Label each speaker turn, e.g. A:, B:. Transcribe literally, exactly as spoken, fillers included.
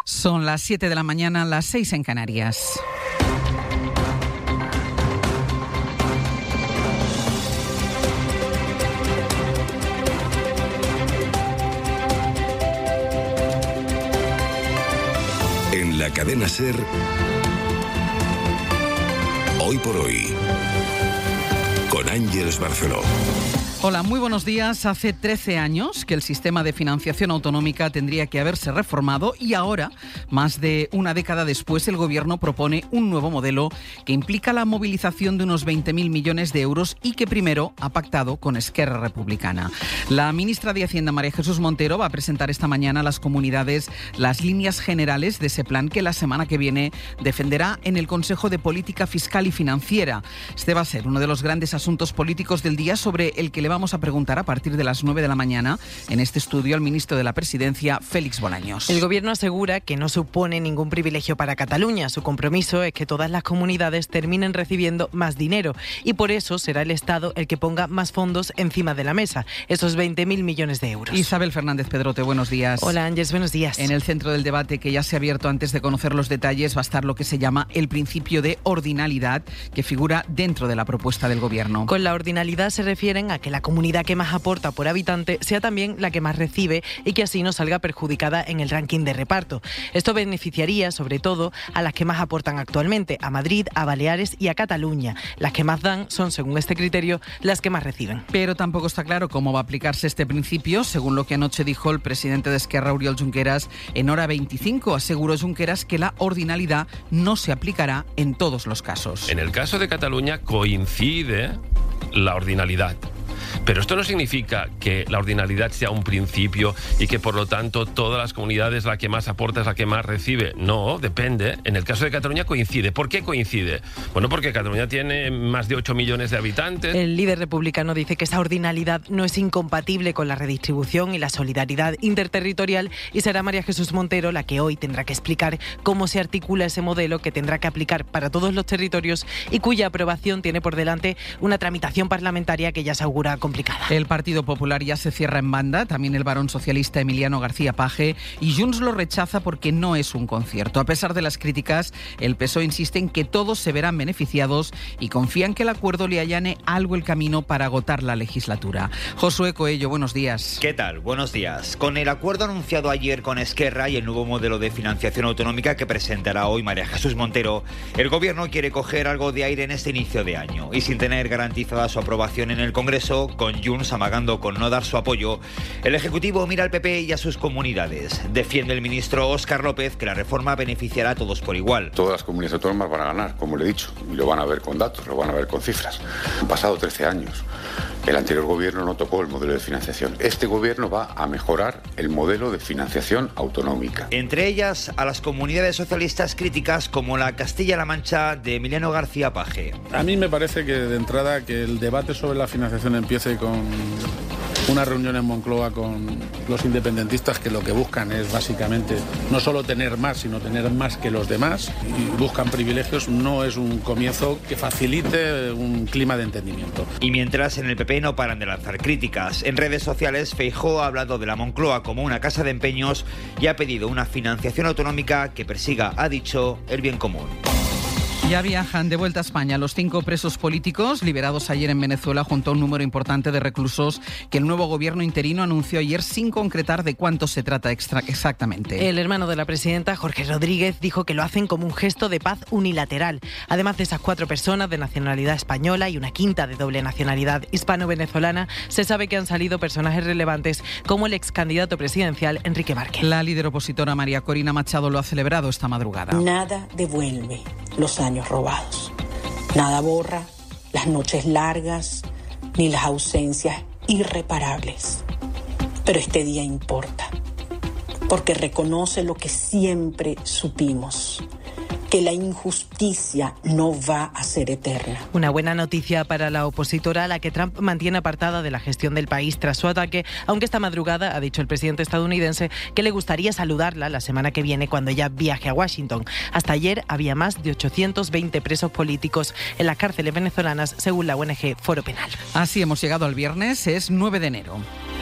A: Son las siete de la mañana, las seis en Canarias.
B: En la cadena SER, Hoy por Hoy, con Ángeles Barceló.
A: Hola, muy buenos días. Hace trece años que el sistema de financiación autonómica tendría que haberse reformado y ahora, más de una década después, el Gobierno propone un nuevo modelo que implica la movilización de unos veinte mil millones de euros y que primero ha pactado con Esquerra Republicana. La ministra de Hacienda, María Jesús Montero, va a presentar esta mañana a las comunidades las líneas generales de ese plan que la semana que viene defenderá en el Consejo de Política Fiscal y Financiera. Este va a ser uno de los grandes asuntos políticos del día, sobre el que le vamos a preguntar a partir de las nueve de la mañana en este estudio al ministro de la Presidencia, Félix Bolaños.
C: El Gobierno asegura que no supone ningún privilegio para Cataluña. Su compromiso es que todas las comunidades terminen recibiendo más dinero y por eso será el Estado el que ponga más fondos encima de la mesa, esos veinte mil millones de euros.
A: Isabel Fernández Pedrote, buenos días.
C: Hola Ángeles, buenos días.
A: En el centro del debate que ya se ha abierto antes de conocer los detalles va a estar lo que se llama el principio de ordinalidad, que figura dentro de la propuesta del Gobierno.
C: Con la ordinalidad se refieren a que la comunidad que más aporta por habitante sea también la que más recibe y que así no salga perjudicada en el ranking de reparto. Esto beneficiaría sobre todo a las que más aportan actualmente, a Madrid, a Baleares y a Cataluña. Las que más dan son, según este criterio, las que más reciben.
A: Pero tampoco está claro cómo va a aplicarse este principio, según lo que anoche dijo el presidente de Esquerra, Oriol Junqueras, en Hora veinticinco. Aseguró Junqueras que la ordinalidad no se aplicará en todos los casos.
D: En el caso de Cataluña coincide la ordinalidad. Pero esto no significa que la ordinalidad sea un principio y que por lo tanto todas las comunidades la que más aporta es la que más recibe. No, depende. En el caso de Cataluña coincide. ¿Por qué coincide? Bueno, porque Cataluña tiene más de ocho millones de habitantes.
C: El líder republicano dice que esa ordinalidad no es incompatible con la redistribución y la solidaridad interterritorial y será María Jesús Montero la que hoy tendrá que explicar cómo se articula ese modelo que tendrá que aplicar para todos los territorios y cuya aprobación tiene por delante una tramitación parlamentaria que ya se augura complicada.
A: El Partido Popular ya se cierra en banda, también el varón socialista Emiliano García Paje, y Junts lo rechaza porque no es un concierto. A pesar de las críticas, el P S O E insiste en que todos se verán beneficiados y confían que el acuerdo le allane algo el camino para agotar la legislatura. Josué Coello, buenos días.
E: ¿Qué tal? Buenos días. Con el acuerdo anunciado ayer con Esquerra y el nuevo modelo de financiación autonómica que presentará hoy María Jesús Montero, el Gobierno quiere coger algo de aire en este inicio de año y sin tener garantizada su aprobación en el Congreso, con Junts amagando con no dar su apoyo, el Ejecutivo mira al P P y a sus comunidades. Defiende el ministro Óscar López que la reforma beneficiará a todos por igual.
F: Todas las comunidades autónomas van a ganar, como le he dicho, y lo van a ver con datos, lo van a ver con cifras. Han pasado trece años. El anterior gobierno no tocó el modelo de financiación. Este gobierno va a mejorar el modelo de financiación autonómica.
E: Entre ellas, a las comunidades socialistas críticas como la Castilla-La Mancha de Emiliano García Paje.
G: A mí me parece que de entrada que el debate sobre la financiación empiece con una reunión en Moncloa con los independentistas que lo que buscan es básicamente no solo tener más, sino tener más que los demás y buscan privilegios. No es un comienzo que facilite un clima de entendimiento.
E: Y mientras en el P P no paran de lanzar críticas. En redes sociales, Feijóo ha hablado de la Moncloa como una casa de empeños y ha pedido una financiación autonómica que persiga, ha dicho, el bien común.
A: Ya viajan de vuelta a España los cinco presos políticos liberados ayer en Venezuela junto a un número importante de reclusos que el nuevo gobierno interino anunció ayer sin concretar de cuánto se trata extra exactamente.
C: El hermano de la presidenta, Jorge Rodríguez, dijo que lo hacen como un gesto de paz unilateral. Además de esas cuatro personas de nacionalidad española y una quinta de doble nacionalidad hispano-venezolana, se sabe que han salido personajes relevantes como el ex candidato presidencial Enrique Márquez.
A: La líder opositora María Corina Machado lo ha celebrado esta madrugada.
H: Nada devuelve los años robados. Nada borra las noches largas ni las ausencias irreparables. Pero este día importa, porque reconoce lo que siempre supimos, que la injusticia no va a ser eterna.
C: Una buena noticia para la opositora, a la que Trump mantiene apartada de la gestión del país tras su ataque, aunque esta madrugada ha dicho el presidente estadounidense que le gustaría saludarla la semana que viene cuando ella viaje a Washington. Hasta ayer había más de ochocientos veinte presos políticos en las cárceles venezolanas, según la O N G Foro Penal.
A: Así hemos llegado al viernes, es nueve de enero.